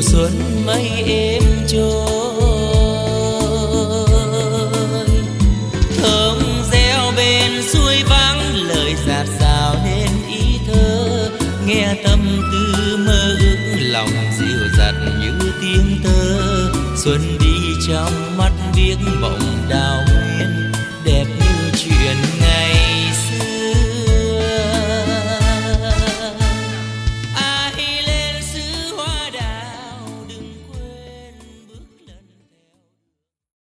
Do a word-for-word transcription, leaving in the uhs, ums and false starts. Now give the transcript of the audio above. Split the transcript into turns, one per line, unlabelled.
xuân mây êm trôi. Thơm reo bên suối vắng lời dạt dào nên ý thơ, nghe tâm tư mơ ước lòng dịu dặt như tiếng tơ. Xuân đi trong mắt biếc mộng đào